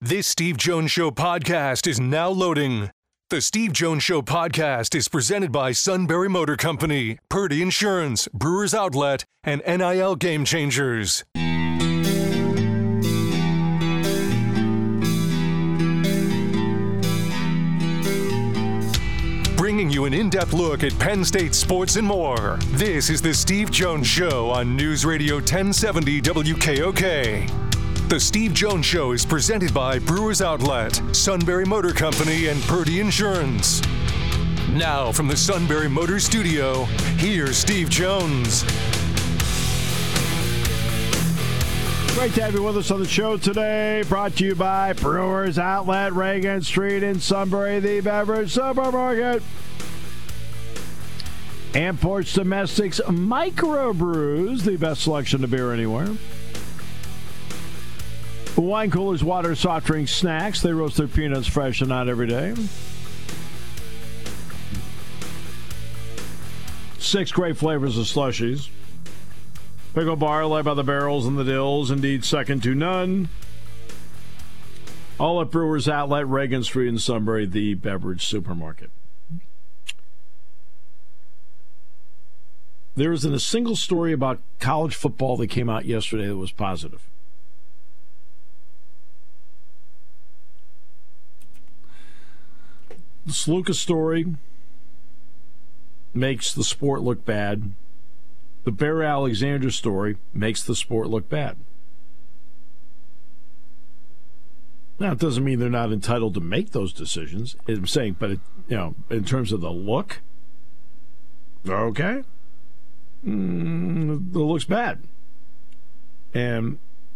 This Steve Jones Show podcast is now loading. The Steve Jones Show podcast is presented by Sunbury Motor Company, Purdy Insurance, Brewers Outlet, and NIL Game Changers. Bringing you an in-depth look at Penn State sports and more. This is the Steve Jones Show on News Radio 1070 WKOK. The Steve Jones Show is presented by Brewers Outlet, Sunbury Motor Company, and Purdy Insurance. Now from the Sunbury Motor Studio, here's Steve Jones. Great to have you with us on the show today. Brought to you by Brewers Outlet, Reagan Street in Sunbury, the beverage supermarket. And Porch Domestics Microbrews, the best selection of beer anywhere. Wine coolers, water, soft drinks, snacks. They roast their peanuts fresh and not every day. 6 great flavors of slushies. Pickle bar led by the barrels and the dills, indeed second to none. All at Brewers Outlet, Reagan Street in Sunbury, the beverage supermarket. There isn't a single story about college football that came out yesterday that was positive. The Sluka story makes the sport look bad. The Bear Alexander story makes the sport look bad. Now, it doesn't mean they're not entitled to make those decisions. I'm saying, but in terms of the look, okay, it looks bad. And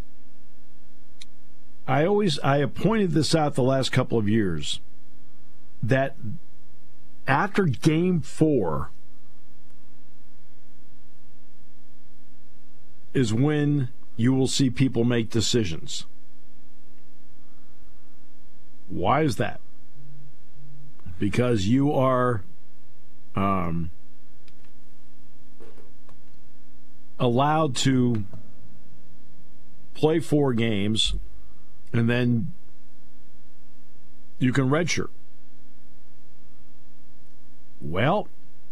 I have pointed this out the last couple of years, that after Game 4 is when you will see people make decisions. Why is that? Because you are allowed to play 4 games, and then you can redshirt. Well,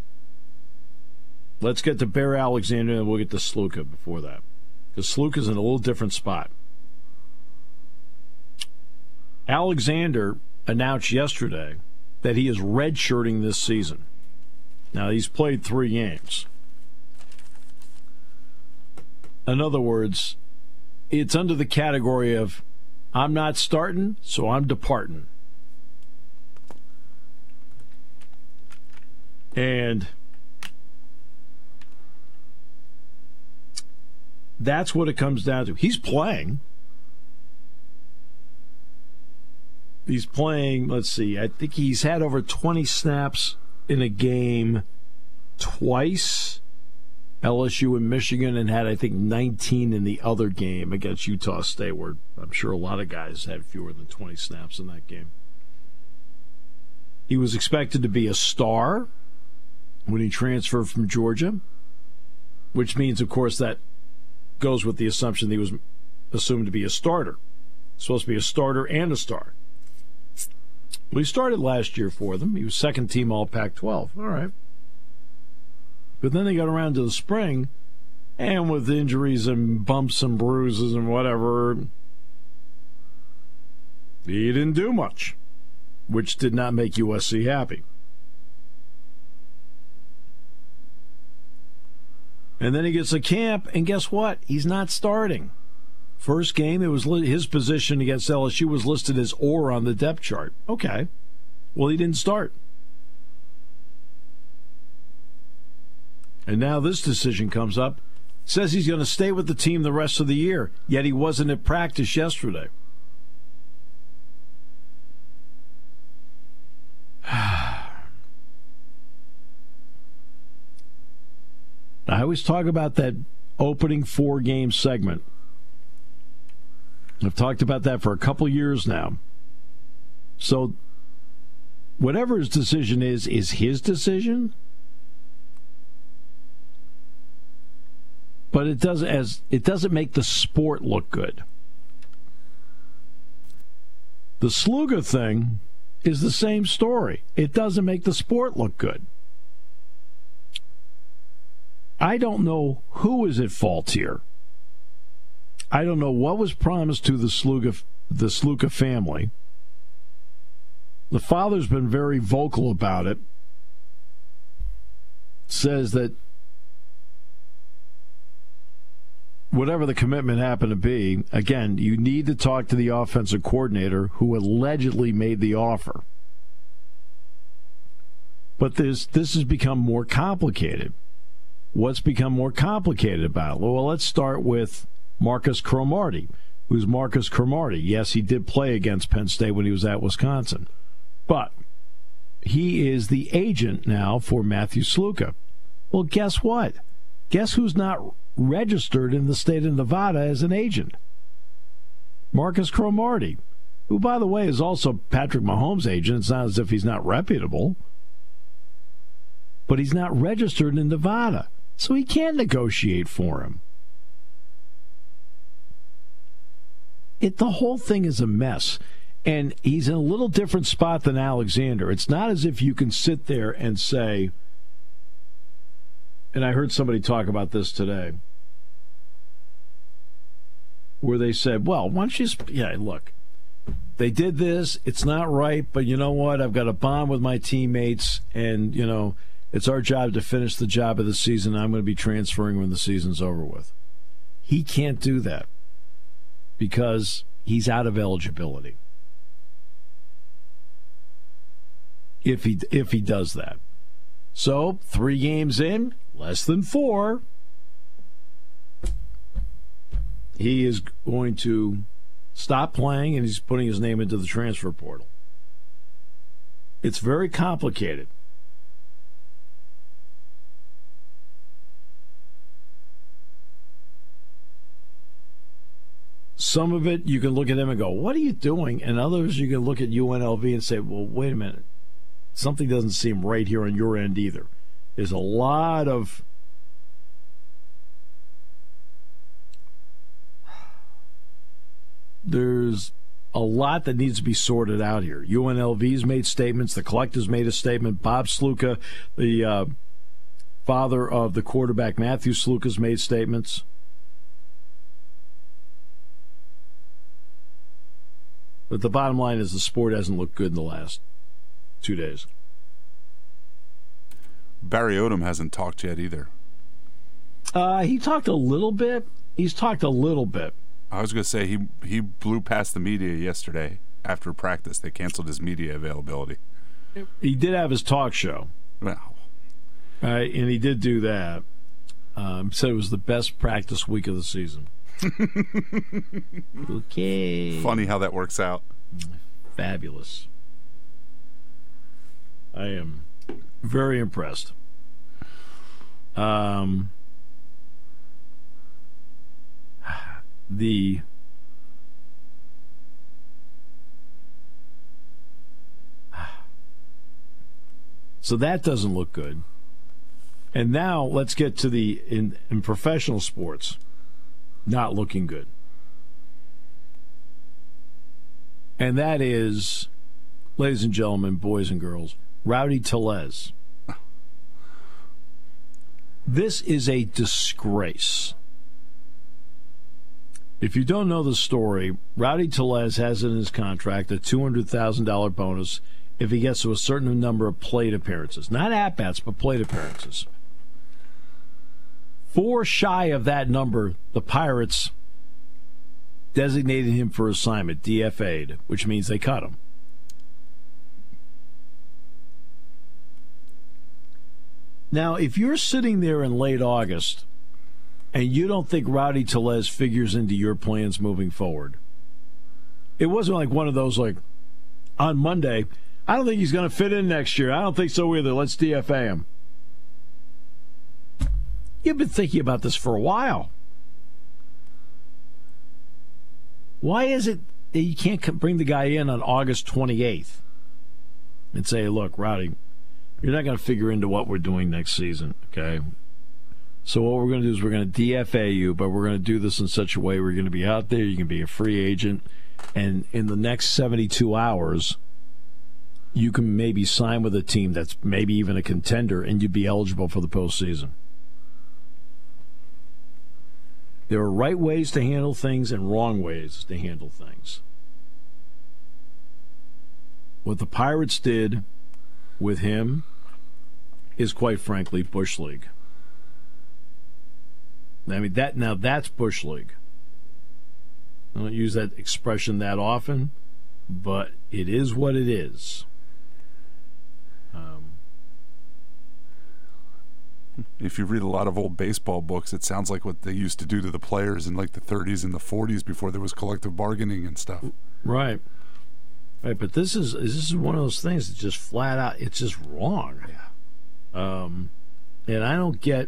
let's get to Bear Alexander, and we'll get to Sluka before that. Because Sluka's in a little different spot. Alexander announced yesterday that he is redshirting this season. Now, he's played 3 games. In other words, it's under the category of, I'm not starting, so I'm departing. And that's what it comes down to. He's playing. Let's see, I think he's had over 20 snaps in a game twice. LSU and Michigan, and had, I think, 19 in the other game against Utah State, where I'm sure a lot of guys had fewer than 20 snaps in that game. He was expected to be a star when he transferred from Georgia, which means, of course, that goes with the assumption that he was assumed to be a starter. Supposed to be a starter and a star. Well, he started last year for them. He was second team All Pac-12. All right. But then they got around to the spring, and with injuries and bumps and bruises and whatever, he didn't do much, which did not make USC happy. And then he gets a camp, and guess what? He's not starting. First game, it was his position against LSU was listed as or on the depth chart. Okay. Well, he didn't start. And now this decision comes up. Says he's going to stay with the team the rest of the year, yet he wasn't at practice yesterday. I always talk about that opening 4-game segment. I've talked about that for a couple years now. So whatever his decision is his decision. But it doesn't make the sport look good. The Sluga thing is the same story. It doesn't make the sport look good. I don't know who is at fault here. I don't know what was promised to the Sluga family. The father's been very vocal about it. Says that whatever the commitment happened to be, again, you need to talk to the offensive coordinator who allegedly made the offer. But this has become more complicated. What's become more complicated about it? Well, let's start with Marcus Cromartie. Who's Marcus Cromartie? Yes, he did play against Penn State when he was at Wisconsin. But he is the agent now for Matthew Sluga. Well, guess what? Guess who's not registered in the state of Nevada as an agent? Marcus Cromartie, who, by the way, is also Patrick Mahomes' agent. It's not as if he's not reputable. But he's not registered in Nevada, so he can't negotiate for him. The whole thing is a mess. And he's in a little different spot than Alexander. It's not as if you can sit there and say, and I heard somebody talk about this today, where they said, well, once you, look, they did this, it's not right, but you know what? I've got a bond with my teammates, and, it's our job to finish the job of the season. I'm going to be transferring when the season's over with. He can't do that because he's out of eligibility. If he does that. So, 3 games in, less than 4, he is going to stop playing, and he's putting his name into the transfer portal. It's very complicated. Some of it, you can look at him and go, what are you doing? And others, you can look at UNLV and say, well, wait a minute. Something doesn't seem right here on your end either. There's a lot of that needs to be sorted out here. UNLV's made statements. The Collective's made a statement. Bob Sluga, the father of the quarterback Matthew Sluga, has made statements. But the bottom line is the sport hasn't looked good in the last 2 days. Barry Odom hasn't talked yet either. He talked a little bit. He's talked a little bit. I was going to say he blew past the media yesterday after practice. They canceled his media availability. He did have his talk show. Wow. And he did do that. Said it was the best practice week of the season. Okay. Funny how that works out. Fabulous. I am very impressed. So that doesn't look good. And now let's get to in professional sports. Not looking good. And that is, ladies and gentlemen, boys and girls, Rowdy Tellez. This is a disgrace. If you don't know the story, Rowdy Tellez has in his contract a $200,000 bonus if he gets to a certain number of plate appearances. Not at-bats, but plate appearances. 4 shy of that number, the Pirates designated him for assignment, DFA'd, which means they cut him. Now, if you're sitting there in late August and you don't think Rowdy Tellez figures into your plans moving forward, it wasn't like one of those, like, on Monday, I don't think he's going to fit in next year. I don't think so either. Let's DFA him. You've been thinking about this for a while. Why is it that you can't bring the guy in on August 28th and say, look, Rowdy, you're not going to figure into what we're doing next season, okay? So what we're going to do is we're going to DFA you, but we're going to do this in such a way where you're going to be out there, you can be a free agent, and in the next 72 hours, you can maybe sign with a team that's maybe even a contender, and you'd be eligible for the postseason. There are right ways to handle things and wrong ways to handle things. What the Pirates did with him is, quite frankly, Bush League. I mean, that's Bush League. I don't use that expression that often, but it is what it is. If you read a lot of old baseball books, it sounds like what they used to do to the players in like the 30s and the 40s before there was collective bargaining and stuff. Right. Right, but this is one of those things that just flat out, it's just wrong. Yeah. And I don't get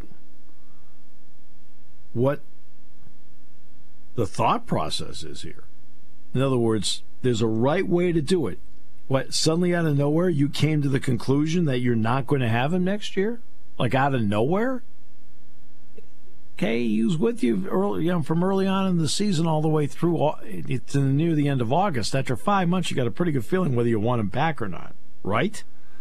what the thought process is here. In other words, there's a right way to do it. What, suddenly out of nowhere, you came to the conclusion that you're not going to have him next year? Like out of nowhere? Okay, he was with you early, from early on in the season all the way through to near the end of August. After 5 months, you got a pretty good feeling whether you want him back or not, right?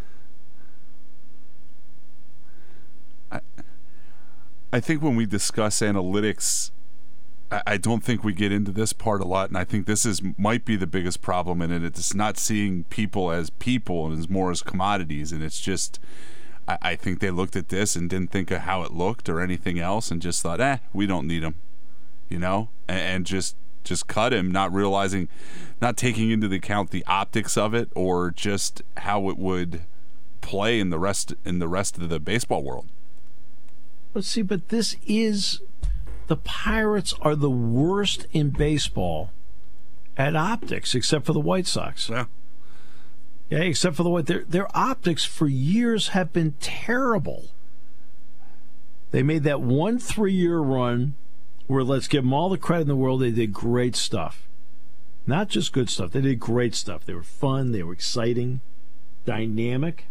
I think when we discuss analytics, I don't think we get into this part a lot, and I think this might be the biggest problem in it. It's not seeing people as people and as more as commodities, and it's just, I think they looked at this and didn't think of how it looked or anything else and just thought, we don't need him, and just cut him, not realizing, not taking into account the optics of it or just how it would play in the rest of the baseball world. But this is, the Pirates are the worst in baseball at optics, except for the White Sox. Yeah. Yeah, except for the White. Their optics for years have been terrible. They made that 1 3-year run where, let's give them all the credit in the world, they did great stuff. Not just good stuff. They did great stuff. They were fun. They were exciting, dynamic.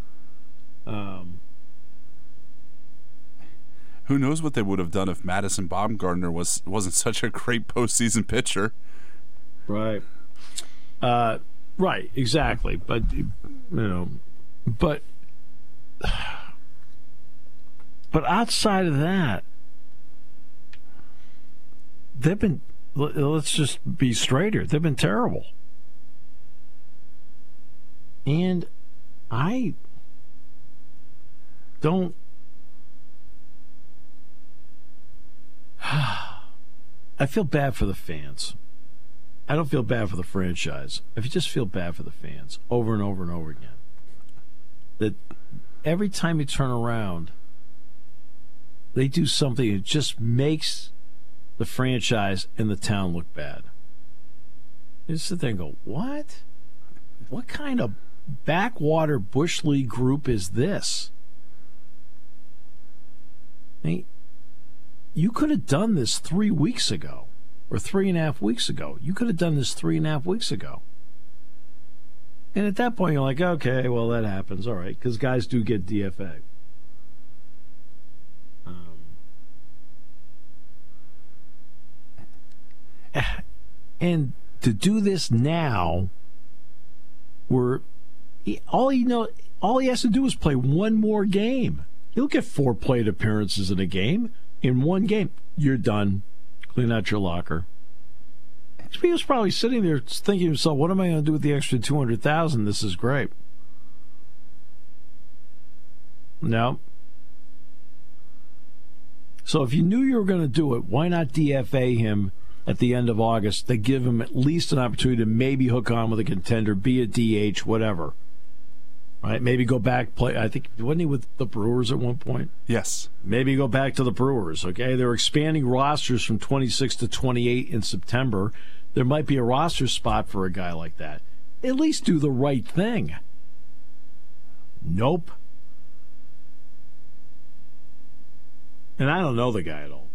Who knows what they would have done if Madison Bumgarner wasn't such a great postseason pitcher? Right. Right, exactly. But but outside of that, they've been, let's just be straighter, they've been terrible. And I don't I feel bad for the fans. I don't feel bad for the franchise. I just feel bad for the fans over and over and over again. That every time you turn around, they do something that just makes the franchise and the town look bad. You just sit there and go, what? What kind of backwater Bush League group is this? I mean, you could have done this 3 weeks ago. Or 3.5 weeks ago. You could have done this 3.5 weeks ago. And at that point, you're like, okay, well, that happens. All right, because guys do get DFA. And to do this now, where all he has to do is play one more game. He'll get 4 plate appearances in a game. In one game, you're done. Clean out your locker. He was probably sitting there thinking to himself, what am I going to do with the extra $200,000? This is great. No. So if you knew you were going to do it, why not DFA him at the end of August to give him at least an opportunity to maybe hook on with a contender, be a DH, whatever. Right? Maybe go back, play. I think, wasn't he with the Brewers at one point? Yes. Maybe go back to the Brewers, okay? They're expanding rosters from 26 to 28 in September. There might be a roster spot for a guy like that. At least do the right thing. Nope. And I don't know the guy at all.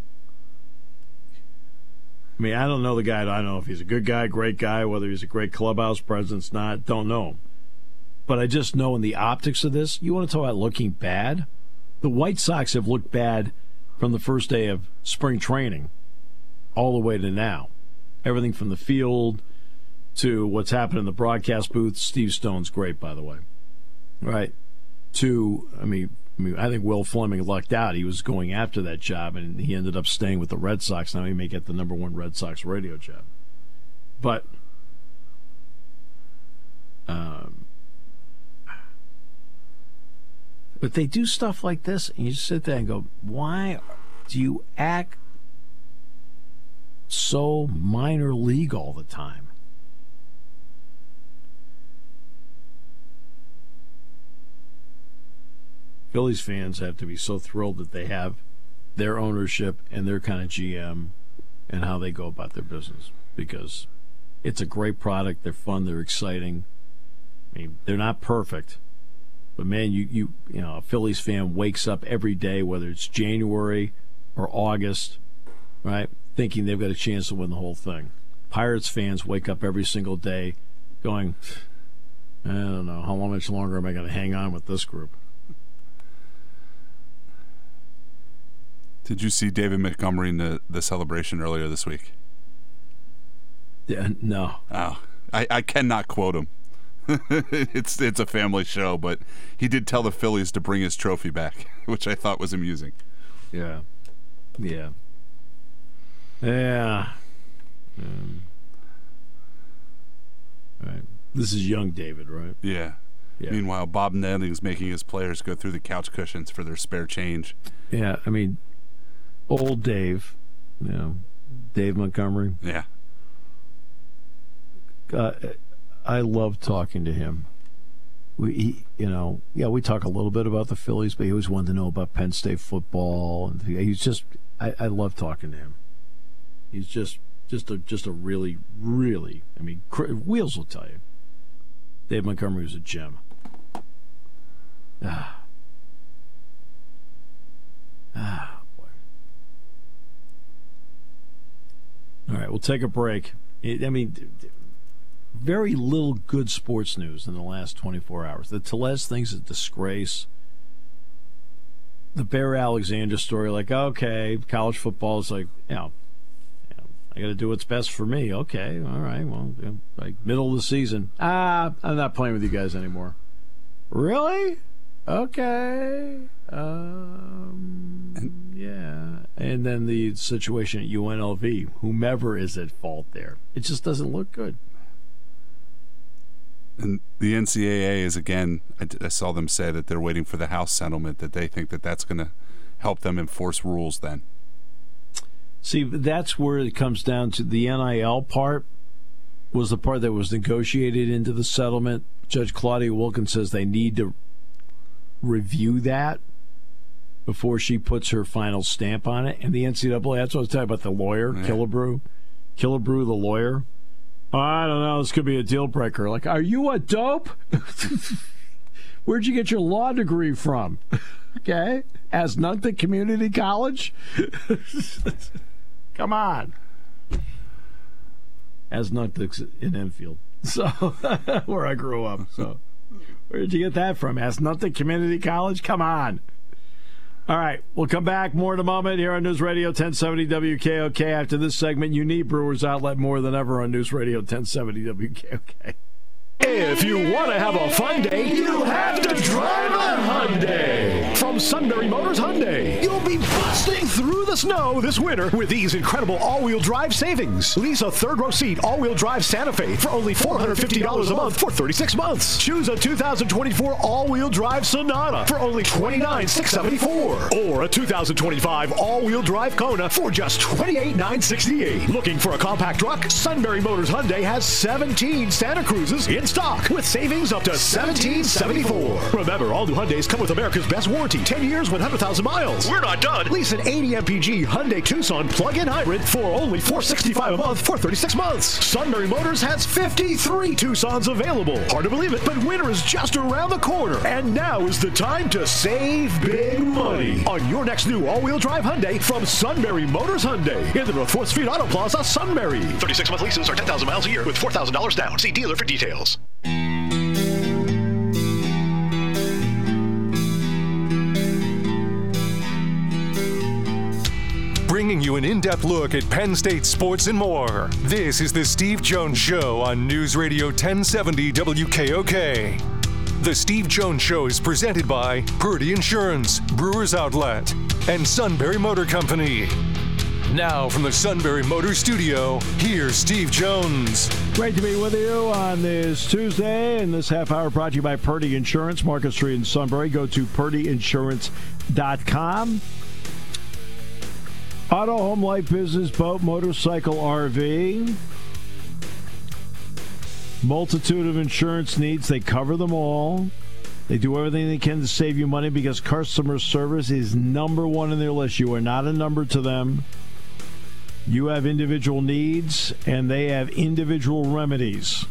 I mean, I don't know the guy. I don't know if he's a good guy, great guy, whether he's a great clubhouse presence, not. Don't know him. But I just know in the optics of this, you want to talk about looking bad? The White Sox have looked bad from the first day of spring training all the way to now. Everything from the field to what's happened in the broadcast booth. Steve Stone's great, by the way. Right. To, I think Will Fleming lucked out. He was going after that job, and he ended up staying with the Red Sox. Now he may get the #1 Red Sox radio job. But they do stuff like this, and you just sit there and go, why do you act so minor league all the time? Phillies fans have to be so thrilled that they have their ownership and their kind of GM and how they go about their business, because it's a great product. They're fun. They're exciting. I mean, they're not perfect, but man, you know, a Phillies fan wakes up every day, whether it's January or August, right, thinking they've got a chance to win the whole thing. Pirates fans wake up every single day going, I don't know, how much longer am I going to hang on with this group? Did you see David Montgomery in the celebration earlier this week? Yeah, no. Oh, I cannot quote him. It's a family show, but he did tell the Phillies to bring his trophy back, which I thought was amusing. Yeah. Yeah. Right. This is young David, right? Yeah. Meanwhile, Bob Nelling's making his players go through the couch cushions for their spare change. Yeah, I mean, old Dave, Dave Montgomery. Yeah. I love talking to him. We talk a little bit about the Phillies, but he always wanted to know about Penn State football, and he's just, I love talking to him. He's just a really, really, I mean, Wheels will tell you, Dave Montgomery was a gem. Boy. All right, we'll take a break. Very little good sports news in the last 24 hours. The Tellez thing's a disgrace. The Bear Alexander story, like, okay, college football is like, I got to do what's best for me. Okay, all right, well, like middle of the season. I'm not playing with you guys anymore. Really? Okay. Yeah. And then the situation at UNLV, whomever is at fault there, it just doesn't look good. And the NCAA is, again, I saw them say that they're waiting for the House settlement, that they think that that's going to help them enforce rules then. See, that's where it comes down to the NIL part was the part that was negotiated into the settlement. Judge Claudia Wilkins says they need to review that before she puts her final stamp on it. And the NCAA, that's what I was talking about, the lawyer, yeah. Killebrew, the lawyer. I don't know, this could be a deal breaker. Like, are you a dope? Where'd you get your law degree from? Okay. Asnuntuck Community College? Come on. Asnuntuck's in Enfield. So, where I grew up. So, where'd you get that from? Asnuntuck Community College? Come on. All right, we'll come back more in a moment here on News Radio 1070 WKOK. After this segment, you need Brewers Outlet more than ever on News Radio 1070 WKOK. If you want to have a fun day, you have to drive a Hyundai. From Sunbury Motors Hyundai, you'll be busting through the snow this winter with these incredible all-wheel drive savings. Lease a third-row seat all-wheel drive Santa Fe for only $450 a month for 36 months. Choose a 2024 all-wheel drive Sonata for only $29,674. Or a 2025 all-wheel drive Kona for just $28,968. Looking for a compact truck? Sunbury Motors Hyundai has 17 Santa Cruzes in stock with savings up to $1,774. Remember, all new Hyundais come with America's best warranty, 10 years, 100,000 miles. We're not done. Lease an 80 MPG Hyundai Tucson plug-in hybrid for only $465 a month for 36 months. Sunbury Motors has 53 Tucsons available. Hard to believe it, but winter is just around the corner. And now is the time to save big money on your next new all-wheel drive Hyundai from Sunbury Motors Hyundai in the North 4th Street Auto Plaza, Sunbury. 36-month leases are 10,000 miles a year with $4,000 down. See dealer for details. Bringing you you an in-depth look at Penn State sports and more. This is the Steve Jones Show on News Radio 1070 WKOK. The Steve Jones Show is presented by Purdy Insurance, Brewers Outlet, and Sunbury Motor Company. Now from the Sunbury Motor Studio, here's Steve Jones. Great to be with you on this Tuesday, and this half hour brought to you by Purdy Insurance, Market Street in Sunbury. Go to purdyinsurance.com. Auto, home, life, business, boat, motorcycle, RV. Multitude of insurance needs. They cover them all. They do everything they can to save you money because customer service is number one in their list. You are not a number to them. You have individual needs, and they have individual remedies.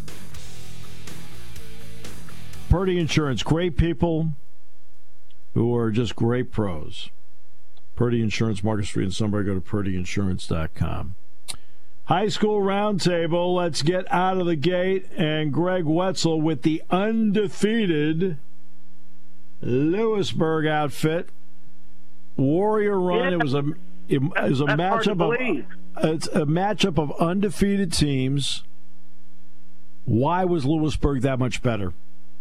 Purdy Insurance, great people who are just great pros. Purdy Insurance, Market Street in Sunbury. Go to purdyinsurance.com. High school roundtable. Let's get out of the gate. And Greg Wetzel with the undefeated Lewisburg outfit. Warrior run. Yeah. It was a matchup it's a matchup of undefeated teams. Why was Lewisburg that much better?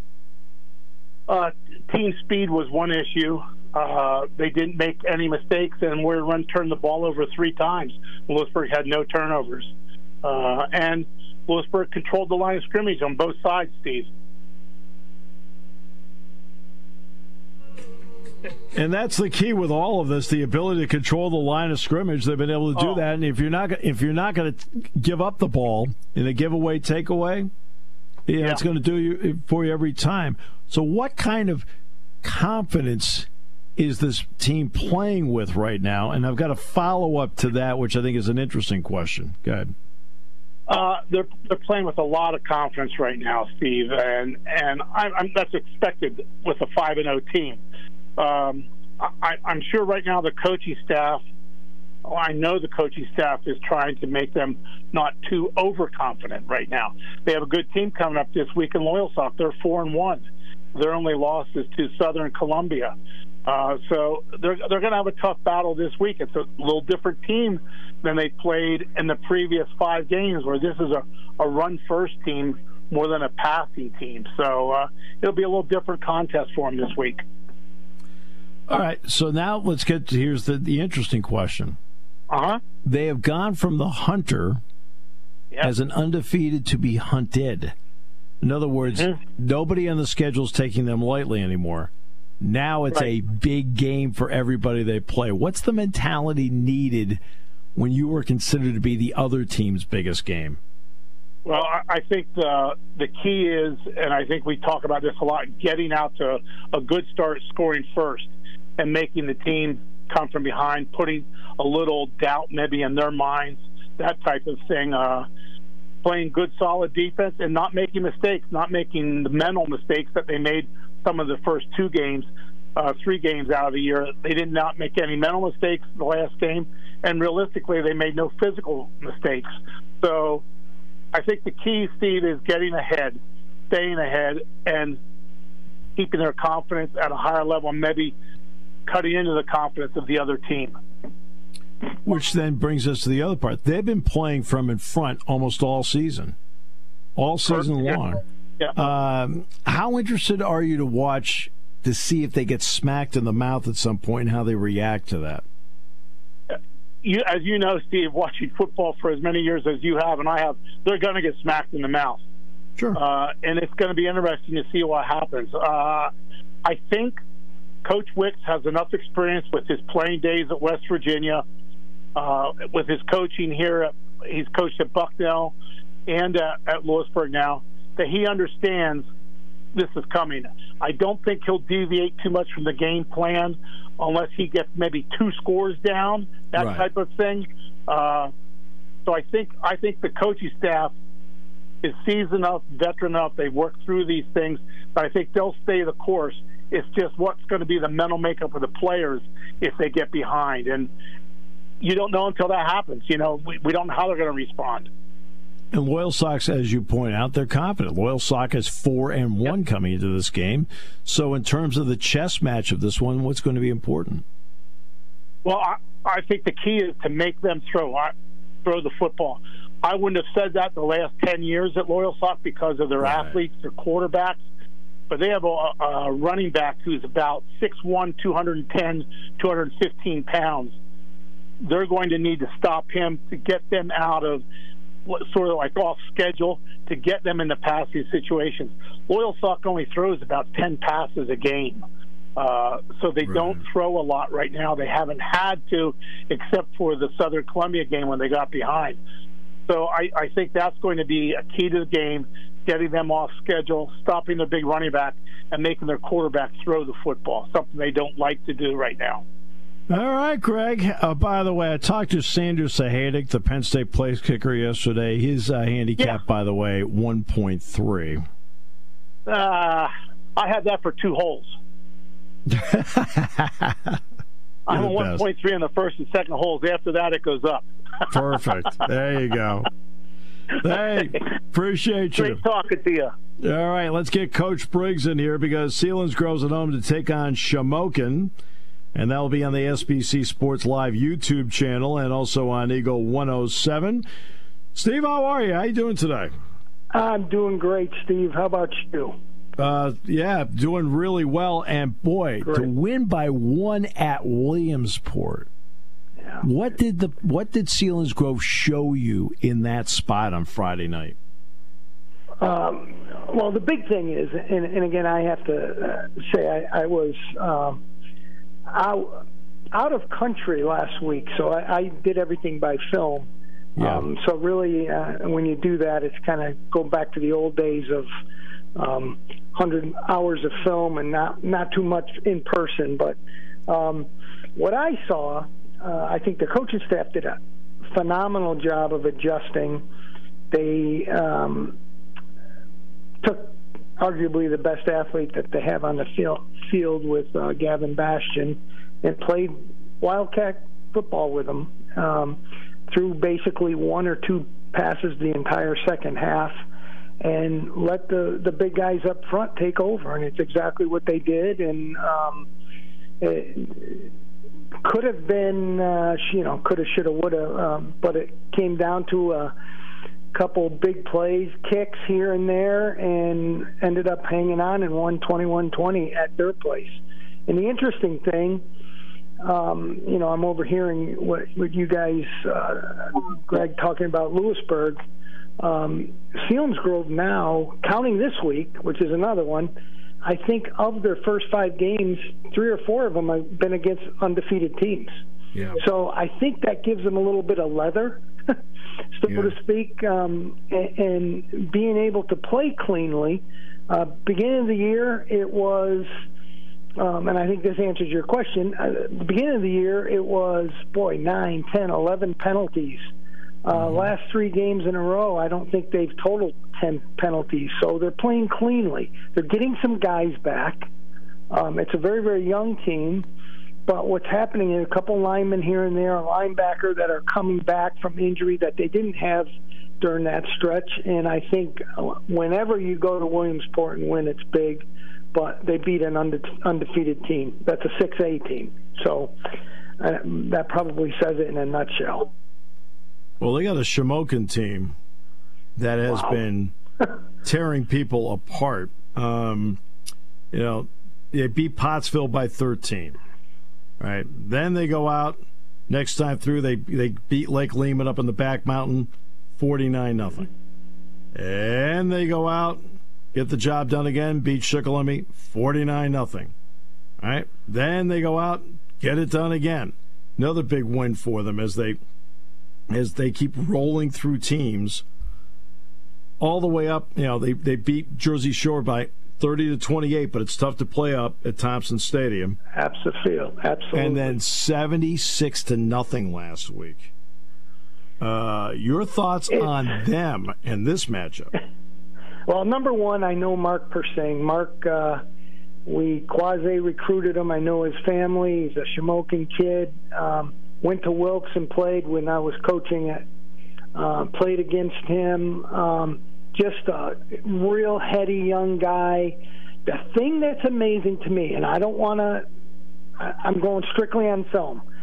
Team speed was one issue. They didn't make any mistakes, and Warrior Run turned the ball over 3 times. Lewisburg had no turnovers. And Lewisburg controlled the line of scrimmage on both sides, Steve. And that's the key with all of this, the ability to control the line of scrimmage. They've been able to do that, and if you're not going to give up the ball in a giveaway, takeaway, it's going to do you for you every time. So what kind of confidence is this team playing with right now? And I've got a follow-up to that, which I think is an interesting question. Go ahead. They're playing with a lot of confidence right now, Steve, and that's expected with a 5-0 team. I'm sure right now the coaching staff, I know the coaching staff is trying to make them not too overconfident right now. They have a good team coming up this week in Loyalsock. They're 4-1. Their only loss is to Southern Columbia. So they're going to have a tough battle this week. It's a little different team than they played in the previous 5 games, where this is a run-first team more than a passing team. So it'll be a little different contest for them this week. All right, so now let's get to, here's the interesting question. They have gone from the hunter as an undefeated to be hunted. In other words, nobody on the schedule is taking them lightly anymore. Now it's a big game for everybody they play. What's the mentality needed when you were considered to be the other team's biggest game? Well, I think the key is, and I think we talk about this a lot, getting out to a good start, scoring first, and making the team come from behind, putting a little doubt maybe in their minds, that type of thing. Playing good, solid defense and not making mistakes, not making the mental mistakes that they made some of the first 3 games out of the year. They did not make any mental mistakes the last game, and realistically, they made no physical mistakes. So I think the key, Steve, is getting ahead, staying ahead, and keeping their confidence at a higher level, and maybe cutting into the confidence of the other team. Which then brings us to the other part. They've been playing from in front almost all season long. Yeah. How interested are you to watch to see if they get smacked in the mouth at some point and how they react to that? As you know, Steve, watching football for as many years as you have and I have, they're going to get smacked in the mouth. Sure. And it's going to be interesting to see what happens. I think Coach Wicks has enough experience with his playing days at West Virginia, with his coaching here. He's coached at Bucknell and at Lewisburg now, that he understands this is coming. I don't think he'll deviate too much from the game plan unless he gets maybe 2 scores down, that type of thing. So I think the coaching staff is seasoned enough, veteran enough. They've worked through these things, but I think they'll stay the course. It's just what's going to be the mental makeup of the players if they get behind. And you don't know until that happens. You know, we don't know how they're going to respond. And Loyalsock, as you point out, they're confident. Loyalsock is 4-1 coming into this game. So in terms of the chess match of this one, what's going to be important? Well, I think the key is to make them throw the football. I wouldn't have said that the last 10 years at Loyalsock because of their athletes, their quarterbacks. But they have a running back who's about 6'1", 210, 215 pounds. They're going to need to stop him to get them out of sort of like off schedule, to get them into passing situations. Loyalsock only throws about 10 passes a game. So they don't throw a lot right now. They haven't had to, except for the Southern Columbia game when they got behind. So I think that's going to be a key to the game, getting them off schedule, stopping the big running back, and making their quarterback throw the football, something they don't like to do right now. All right, Greg. By the way, I talked to Sandro Sahaydak, the Penn State place kicker, yesterday. His handicap, by the way, 1.3. I had that for 2 holes. I'm a 1.3 on the first and second holes. After that, it goes up. Perfect. There you go. Hey, appreciate you. Great talking to you. All right, let's get Coach Briggs in here because Selinsgrove's at home to take on Shamokin, and that will be on the SBC Sports Live YouTube channel and also on Eagle 107. Steve, how are you? How you doing today? I'm doing great, Steve. How about you? Yeah, doing really well. And boy, great. To win by 1 at Williamsport. Yeah. What did Selinsgrove show you in that spot on Friday night? Well, the big thing is, and again, I have to say I was out of country last week, so I did everything by film. Yeah. So really, when you do that, it's kind of go back to the old days of 100 hours of film and not too much in person. But what I saw, I think the coaching staff did a phenomenal job of adjusting. They took arguably the best athlete that they have on the field with Gavin Bastian and played Wildcat football with him. Threw basically 1 or 2 passes the entire second half and let the big guys up front take over, and it's exactly what they did. And it could have been, coulda, shoulda, woulda, but it came down to a couple big plays, kicks here and there, and ended up hanging on and won 21-20 at their place. And the interesting thing, I'm overhearing what you guys, Greg, talking about Lewisburg. Selinsgrove now, counting this week, which is another one, I think of their first 5 games, 3 or 4 of them have been against undefeated teams. Yeah. So I think that gives them a little bit of leather, so to speak, and being able to play cleanly. Beginning of the year, it was... and I think this answers your question. At the beginning of the year, it was, 9, 10, 11 penalties. Last 3 games in a row, I don't think they've totaled 10 penalties. So they're playing cleanly. They're getting some guys back. It's a very, very young team. But what's happening is a couple linemen here and there, a linebacker that are coming back from injury that they didn't have during that stretch. And I think whenever you go to Williamsport and win, it's big. But they beat an undefeated team. That's a 6A team. So that probably says it in a nutshell. Well, they got a Shamokin team that has been tearing people apart. They beat Pottsville by 13. Right. Then they go out. Next time through, they beat Lake Lehman up in the back mountain, 49-0. And they go out. Get the job done again, beat Shikellamy 49-0. All right. Then they go out, get it done again. Another big win for them as they keep rolling through teams all the way up. They beat Jersey Shore by 30-28, but it's tough to play up at Thompson Stadium. Absolutely. And then 76-0 last week. Your thoughts on them and this matchup? Well, number one, I know Mark Persing. Mark, we quasi-recruited him. I know his family. He's a Shamokin kid. Went to Wilkes and played when I was coaching it. Played against him. Just a real heady young guy. The thing that's amazing to me, and I don't want to, I'm going strictly on film.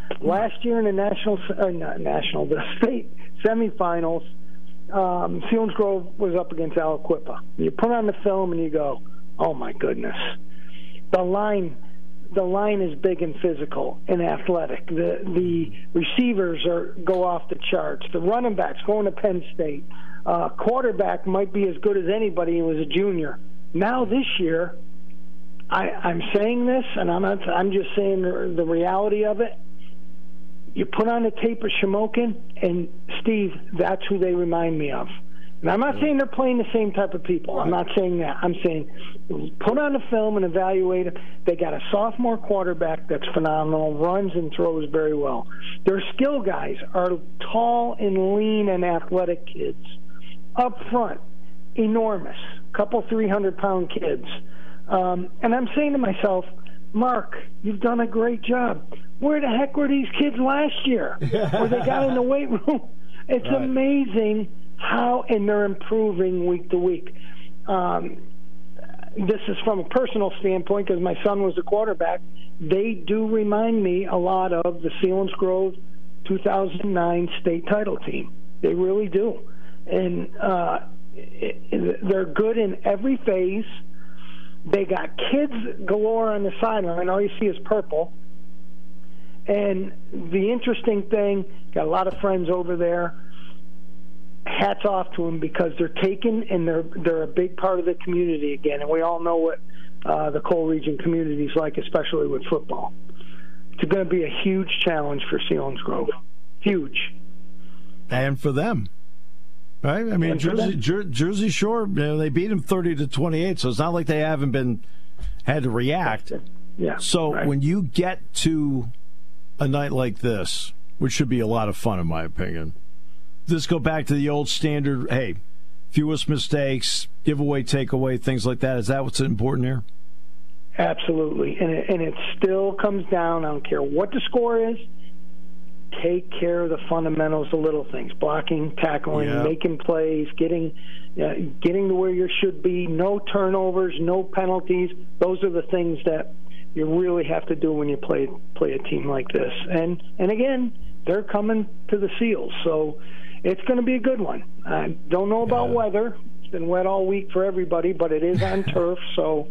Last year in the the state semifinals, Selinsgrove was up against Aliquippa. You put on the film and you go, oh my goodness. The line is big and physical and athletic. The receivers go off the charts. The running backs going to Penn State. Quarterback might be as good as anybody who was a junior. Now this year, I'm saying this, and I'm just saying the reality of it. You put on the tape of Shamokin, and Steve, that's who they remind me of. And I'm not saying they're playing the same type of people. I'm not saying that. I'm saying put on the film and evaluate it. They got a sophomore quarterback that's phenomenal, runs and throws very well. Their skill guys are tall and lean and athletic kids. Up front, enormous, couple 300-pound kids. And I'm saying to myself, Mark, you've done a great job. Where the heck were these kids last year? Where they got in the weight room? It's amazing how, and they're improving week to week. This is from a personal standpoint because my son was the quarterback. They do remind me a lot of the Selinsgrove 2009 state title team. They really do. And they're good in every phase. They got kids galore on the sideline. All you see is purple. And the interesting thing, got a lot of friends over there. Hats off to them because they're taken and they're a big part of the community again. And we all know what the Cole Region community is like, especially with football. It's going to be a huge challenge for Selinsgrove. Huge. And for them. Right? I mean, Jersey Shore, they beat them 30-28, so it's not like they haven't had to react. Yeah. So when you get to a night like this, which should be a lot of fun in my opinion, just go back to the old standard, hey, fewest mistakes, giveaway, takeaway, things like that. Is that what's important here? Absolutely. And it still comes down, I don't care what the score is, take care of the fundamentals, the little things, blocking, tackling, making plays, getting to where you should be, no turnovers, no penalties. Those are the things that you really have to do when you play a team like this. And again, they're coming to the Seals, so it's going to be a good one. I don't know about weather. It's been wet all week for everybody, but it is on turf, so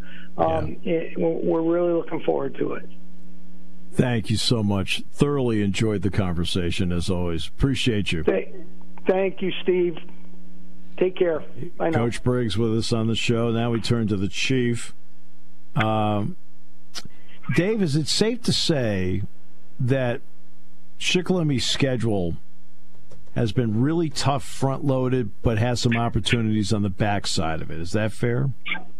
we're really looking forward to it. Thank you so much. Thoroughly enjoyed the conversation, as always. Appreciate you. Thank you, Steve. Take care. Bye now. Coach Briggs with us on the show. Now we turn to the Chief. Dave, is it safe to say that Shikellami's schedule has been really tough front-loaded, but has some opportunities on the backside of it? Is that fair?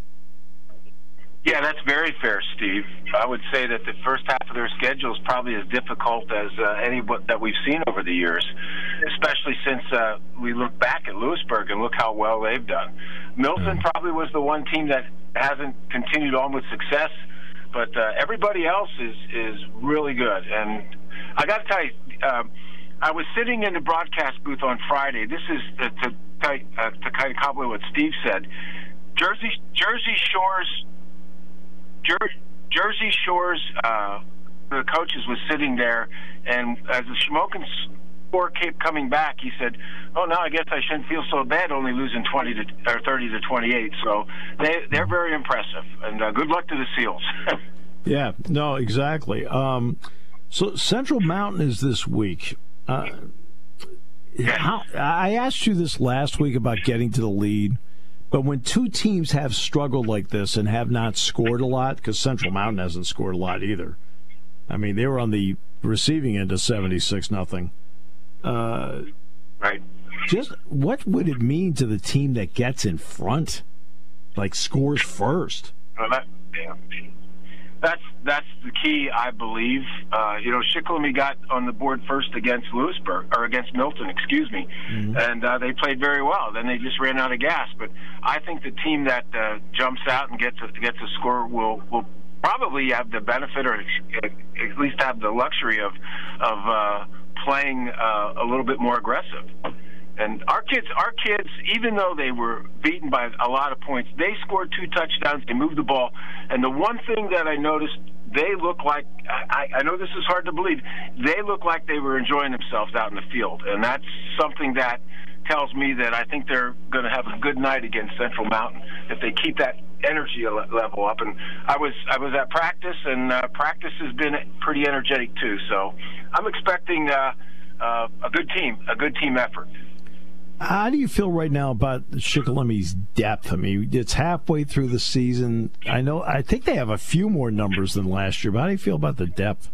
Yeah, that's very fair, Steve. I would say that the first half of their schedule is probably as difficult as any that we've seen over the years, especially since we look back at Lewisburg and look how well they've done. Milton probably was the one team that hasn't continued on with success, but everybody else is really good. And I got to tell you, I was sitting in the broadcast booth on Friday. This is to kind of compliment what Steve said. Jersey Shore's the coaches was sitting there, and as the Shamokin score kept coming back, he said, "Oh, now I guess I shouldn't feel so bad only losing 30-28." So they're very impressive, and good luck to the Seals. Yeah, no, exactly. So Central Mountain is this week. I asked you this last week about getting to the lead. But when two teams have struggled like this and have not scored a lot, because Central Mountain hasn't scored a lot either. I mean, they were on the receiving end of 76-0. Right. Just what would it mean to the team that gets in front, like scores first? That's the key, I believe. Shikellamy got on the board first against Milton, and they played very well. Then they just ran out of gas. But I think the team that jumps out and gets a score will probably have the benefit, or at least have the luxury of playing a little bit more aggressive. And our kids, even though they were beaten by a lot of points, they scored 2 touchdowns. They moved the ball. And the one thing that I noticed, they look like, I know this is hard to believe, they look like they were enjoying themselves out in the field. And that's something that tells me that I think they're going to have a good night against Central Mountain if they keep that energy level up. And I was at practice, and practice has been pretty energetic too. So I'm expecting a good team effort. How do you feel right now about Shikellami's depth? I mean, it's halfway through the season. I think they have a few more numbers than last year, but how do you feel about the depth?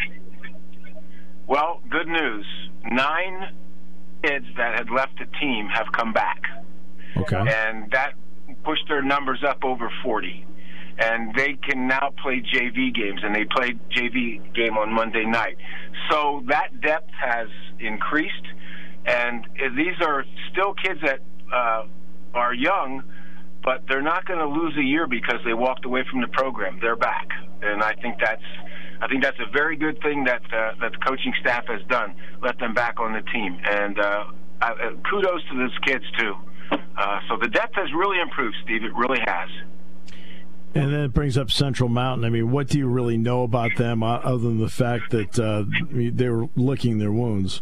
Well, good news. 9 kids that had left the team have come back. Okay. And that pushed their numbers up over 40. And they can now play JV games, and they played JV game on Monday night. So that depth has increased. And these are still kids that are young, but they're not going to lose a year because they walked away from the program. They're back, and I think that's a very good thing that the coaching staff has done. Let them back on the team, and kudos to those kids too. So the depth has really improved, Steve. It really has. And then it brings up Central Mountain. I mean, what do you really know about them other than the fact that they're licking their wounds?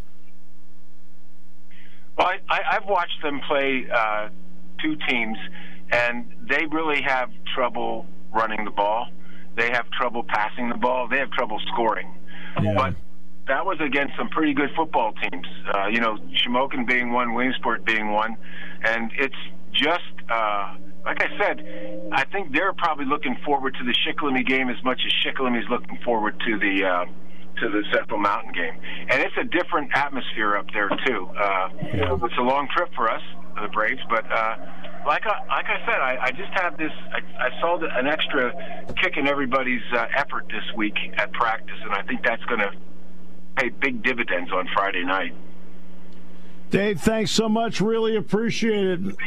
Well, I've watched them play 2 teams, and they really have trouble running the ball. They have trouble passing the ball. They have trouble scoring. Yeah. But that was against some pretty good football teams. Shamokin being one, Williamsport being one. And it's just, like I said, I think they're probably looking forward to the Shikellamy game as much as Shikellamy is looking forward to the Central Mountain game. And it's a different atmosphere up there, too. It's a long trip for us, the Braves, but like I said, I just have this, I saw an extra kick in everybody's effort this week at practice, and I think that's going to pay big dividends on Friday night. Dave, thanks so much. Really appreciate it.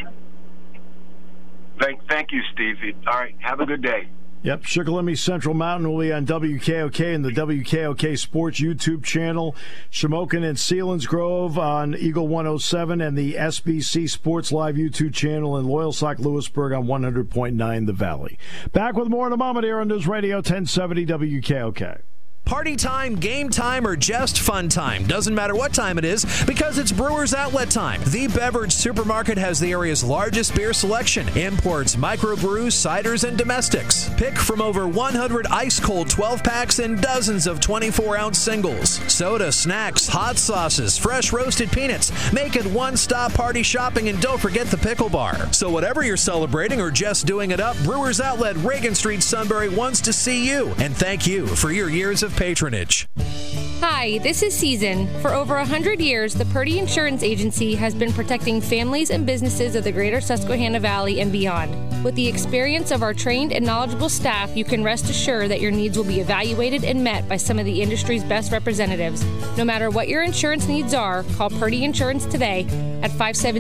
Thank you, Steve. All right, have a good day. Yep, Shikellamy Central Mountain will be on WKOK and the WKOK Sports YouTube channel. Shamokin and Selinsgrove on Eagle 107 and the SBC Sports Live YouTube channel, and Loyalsock Lewisburg on 100.9 The Valley. Back with more in a moment here on News Radio 1070 WKOK. Party time, game time, or just fun time. Doesn't matter what time it is, because it's Brewers Outlet time. The Beverage Supermarket has the area's largest beer selection. Imports, microbrews, ciders, and domestics. Pick from over 100 ice-cold 12-packs and dozens of 24-ounce singles. Soda, snacks, hot sauces, fresh roasted peanuts. Make it one-stop party shopping, and don't forget the pickle bar. So whatever you're celebrating or just doing it up, Brewers Outlet, Reagan Street, Sunbury wants to see you. And thank you for your years of patronage. Hi, this is Season. For over 100 years, the Purdy Insurance Agency has been protecting families and businesses of the greater Susquehanna Valley and beyond. With the experience of our trained and knowledgeable staff, you can rest assured that your needs will be evaluated and met by some of the industry's best representatives. No matter what your insurance needs are, call Purdy Insurance today at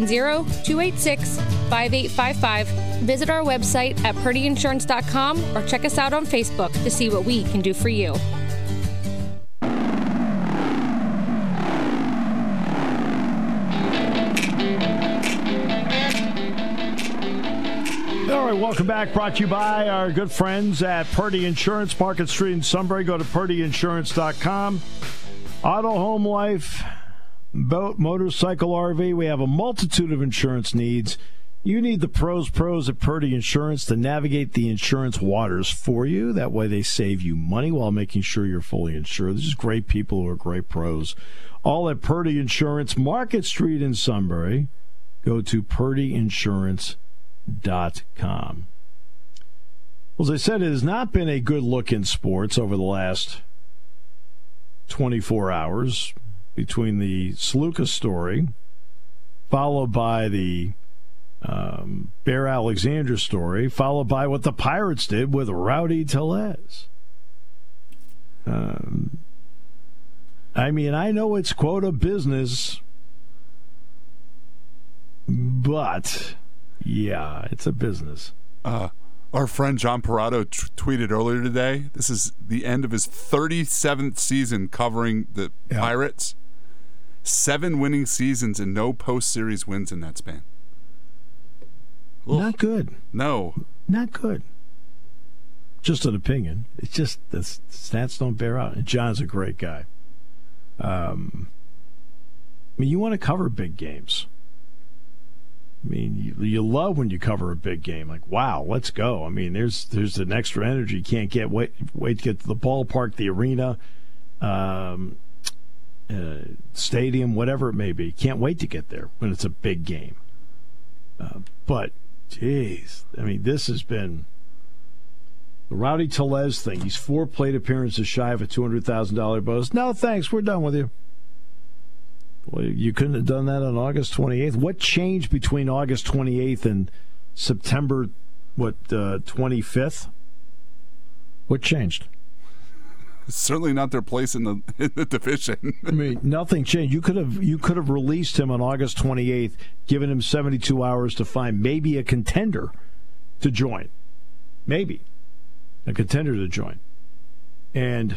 570-286-5855. Visit our website at purdyinsurance.com or check us out on Facebook to see what we can do for you. All right, welcome back. Brought to you by our good friends at Purdy Insurance, Market Street in Sunbury. Go to purdyinsurance.com. Auto, home, life, boat, motorcycle, RV. We have a multitude of insurance needs. You need the pros at Purdy Insurance to navigate the insurance waters for you. That way they save you money while making sure you're fully insured. This is great people who are great pros. All at Purdy Insurance, Market Street in Sunbury. Go to purdyinsurance.com. Well, as I said, it has not been a good look in sports over the last 24 hours between the Sluka story, followed by the Bear Alexander story, followed by what the Pirates did with Rowdy Tellez. I mean, I know it's quota business, but yeah, it's a business. Our friend John Parado tweeted earlier today, this is the end of his 37th season covering the Pirates. 7 winning seasons and no post-series wins in that span. Not good. No. Not good. Just an opinion. It's just the stats don't bear out. And John's a great guy. I mean, you want to cover big games. I mean, you love when you cover a big game. Like, wow, let's go. I mean, there's an extra energy. You can't wait to get to the ballpark, the arena, stadium, whatever it may be. Can't wait to get there when it's a big game. But, geez, I mean, this has been the Rowdy Tellez thing. He's 4 plate appearances shy of a $200,000 bonus. No, thanks. We're done with you. Well, you couldn't have done that on August 28th. What changed between August 28th and September, 25th? What changed? It's certainly not their place in the division. I mean, nothing changed. You could have released him on August 28th, given him 72 hours to find maybe a contender to join. Maybe a contender to join. And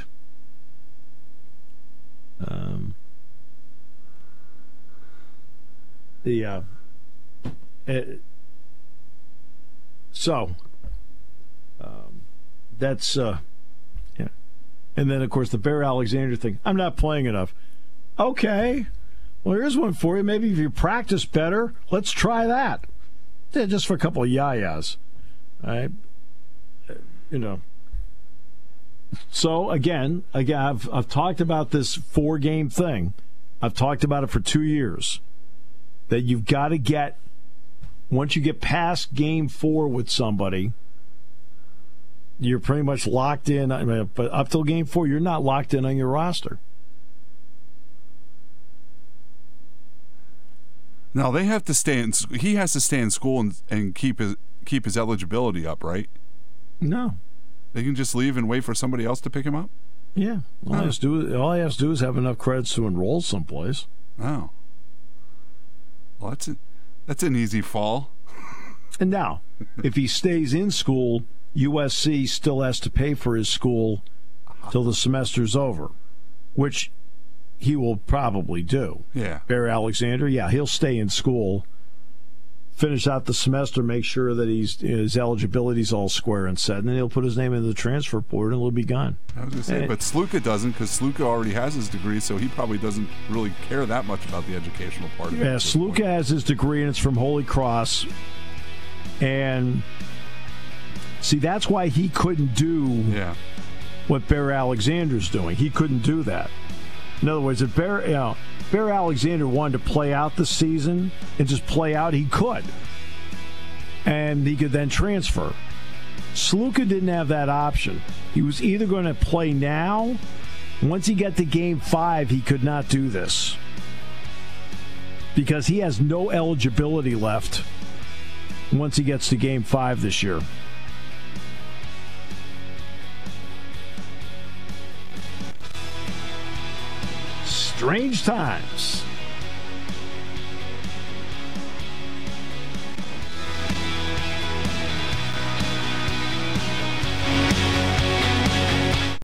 that's yeah. And then, of course, the Bear Alexander thing. I'm not playing enough. Okay. Well, here's one for you. Maybe if you practice better, let's try that. Yeah, just for a couple of yayas. So, again, I've talked about this 4-game thing. I've talked about it for 2 years. That you've got to get, once you get past game 4 with somebody, you're pretty much locked in. I mean, but up till game 4, you're not locked in on your roster. No, they have to stay in. He has to stay in school and keep his eligibility up, right? No, they can just leave and wait for somebody else to pick him up. Yeah, all he has to do is have enough credits to enroll someplace. Oh, well, that's an easy fall. And now, if he stays in school, USC still has to pay for his school till the semester's over, which he will probably do. Yeah. Bear Alexander, yeah, he'll stay in school, finish out the semester, make sure that his eligibility's all square and set, and then he'll put his name into the transfer portal and he'll be gone. I was going to say, but Sluka doesn't, because Sluka already has his degree, so he probably doesn't really care that much about the educational part of it. Yeah, Sluka has his degree, and it's from Holy Cross. And see, that's why he couldn't do what Bear Alexander's doing. He couldn't do that. In other words, if Bear Alexander wanted to play out the season and just play out, he could. And he could then transfer. Sluka didn't have that option. He was either going to play now. Once he got to game 5, he could not do this. Because he has no eligibility left once he gets to game 5 this year. Strange times.